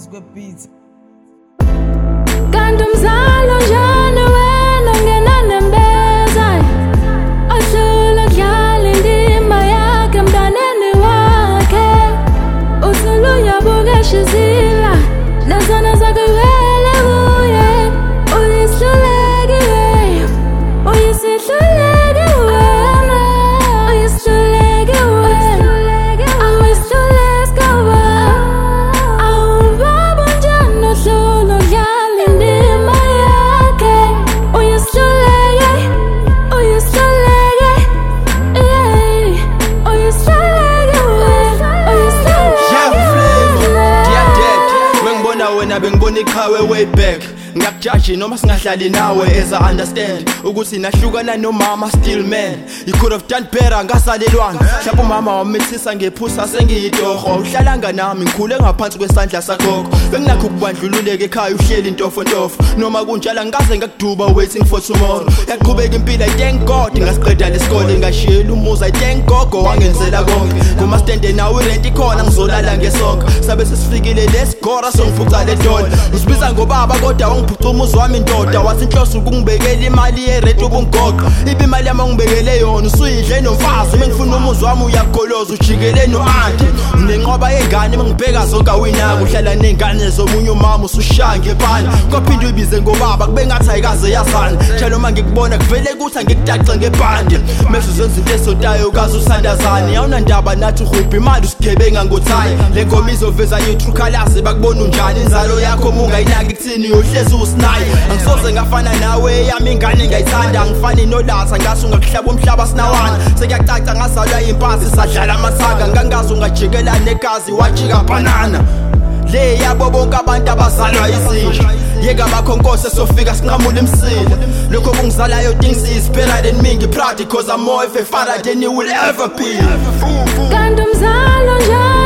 ngaphansi kwebeat. Kanti umzalo njani wena ungena nembeza ahlula kudlala indima yakhe emntaneni wakhe usuluyabuka shizila nazona zakuwele kuye uyihluleke uyisihluleke wena uyihluleke wena awihluleka wena awubaba njani ohlula kudlala indima yakhe uyihluleke uyihluleke uyihluleke wena Mengibona wena bengibona iqhawe way back ngakujudge noma singahlali nawe as I understand ukuthi nahlukana nomama still man you could have done better ngasalelwana mhlawumbe umama wamithisa ngephusa sengiyitoho uhlalanga nami ngikhule ngaphansi kwesandla sakho benginakho ukubandlululeka ekhaya uhleli intofontofo noma kunjala ngaze ngakuduba waiting for tomorrow yaqhubeka impilo I thank God ngasiqeda lesikole ngashiyela umuzi I thank gogo wangenzela konke kuma stand nawe rent ikhona ngizolala ngesonke sabe sesifikile lesigora songiphuca le dola usibiza ngobaba kodwa wangiphuca umuzi wami indoda wathi inhloso ukungibekela imali yerent ubungoqa ibe imali yami ngibekele yona usuyidle nomfazi mengifuna umuzi wami uyagoloza ujikele noanti nenqoba yengane mengibheka zonke awinaka uhlala nengane zomunye umama usushanga ebhana kophinda uyibize ngobaba kube ngathi ayikaze yazana njalo uma ngikubona kuvele kuthi ngikutaxe ngebhandi mase zenza into esotayo kaze usandazani awunandaba nathi uhubha imali usigebenga ngothayi le ngoma izoveza your true colors bakubona unjani inzalo yakho mungayinaki kuthini uyohlezi usinayi angisoze ngafana nawe yami ingane ngayithanda angifani nolatha ngathi ungakuhlaba umhlaba sinawana sekuyacaca ngazalwa impasi sadlala amathanga ngangazi ungajikela negazi wajika banana le yabo bonke abantu abazalwa izinja yeka bakhonkosi sofika sinqamula imsila lokho kungizalayo things is better than me proud because I'm more of a father than you will ever be kanti umzalo njani